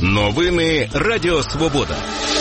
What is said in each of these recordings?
Новини Радіо Свобода.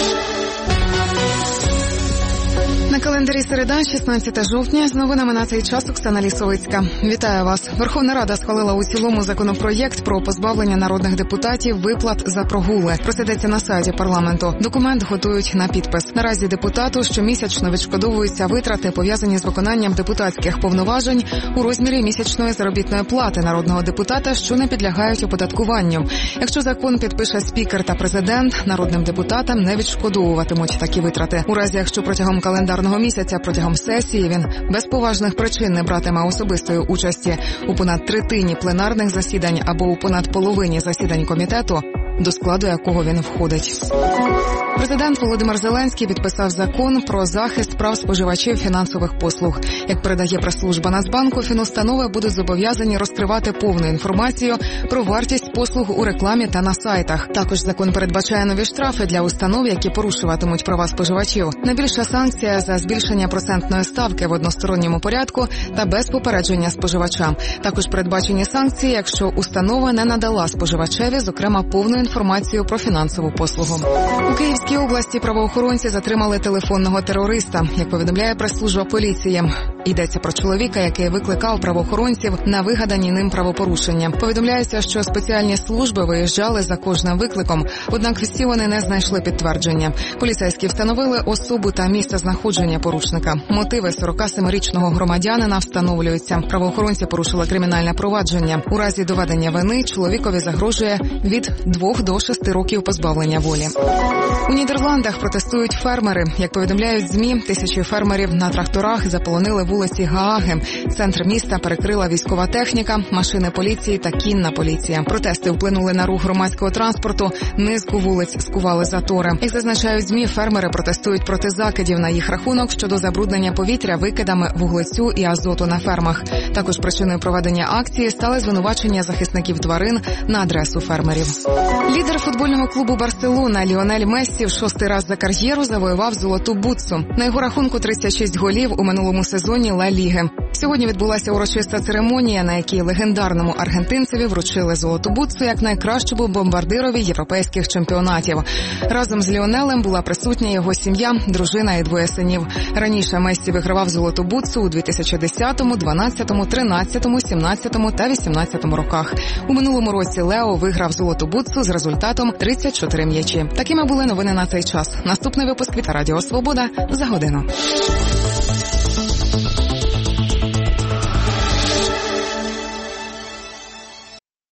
На календарі середа, 16 жовтня, з новинами на цей час Оксана Лісовицька. Вітаю вас. Верховна Рада схвалила у цілому законопроєкт про позбавлення народних депутатів виплат за прогули. Просидеться на сайті парламенту. Документ готують на підпис. Наразі депутату щомісячно відшкодовуються витрати, пов'язані з виконанням депутатських повноважень у розмірі місячної заробітної плати народного депутата, що не підлягають оподаткуванню. Якщо закон підпише спікер та президент, народним депутатам не відшкодовуватимуть такі витрати. У разі, якщо протягом календарного місяця протягом сесії він без поважних причин не братиме особистої участі у понад третині пленарних засідань або у понад половині засідань комітету, до складу якого він входить. Президент Володимир Зеленський підписав закон про захист прав споживачів фінансових послуг. Як передає прес-служба Нацбанку, фінустанови будуть зобов'язані розкривати повну інформацію про вартість послуг у рекламі та на сайтах. Також закон передбачає нові штрафи для установ, які порушуватимуть права споживачів. Найбільша санкція за збільшення процентної ставки в односторонньому порядку та без попередження споживачам. Також передбачені санкції, якщо установа не надала споживачеві, зокрема, повну інформацію про фінансову послугу. У Київській області правоохоронці затримали телефонного терориста, як повідомляє прес-служба поліції. Йдеться про чоловіка, який викликав правоохоронців на вигадані ним правопорушення. Повідомляється, що спеціальні служби виїжджали за кожним викликом, однак всі вони не знайшли підтвердження. Поліцейські встановили особу та місце знаходження порушника. Мотиви 47-річного громадянина встановлюються. Правоохоронці порушили кримінальне провадження. У разі доведення вини чоловікові загрожує від 2 до 6 років позбавлення волі. У Нідерландах протестують фермери. Як повідомляють ЗМІ, тисячі фермерів на тракторах заполонили вулиці Гааги. Центр міста перекрила військова техніка, машини поліції та кінна поліція. Протести вплинули на рух громадського транспорту, низку вулиць скували затори. Як зазначають ЗМІ, фермери протестують проти закидів на їх рахунок щодо забруднення повітря викидами вуглецю і азоту на фермах. Також причиною проведення акції стали звинувачення захисників тварин на адресу фермерів. Лідер футбольного клубу «Барселона» Ліонель Мессі в 6-й раз за кар'єру завоював золоту бутсу. На його рахунку 36 голів у минулому сезоні Ла Ліги. Сьогодні відбулася урочиста церемонія, на якій легендарному аргентинцеві вручили золоту бутсу як найкращому бомбардирові європейських чемпіонатів. Разом з Ліонелем була присутня його сім'я, дружина і 2 синів. Раніше Мессі вигравав золоту бутсу у 2010, 12, 13, 17 та 18 роках. У минулому році Лео виграв золоту бутсу з результатом 34 м'ячі. Такими були новини на цей час. Наступний випуск від Радіо Свобода за годину.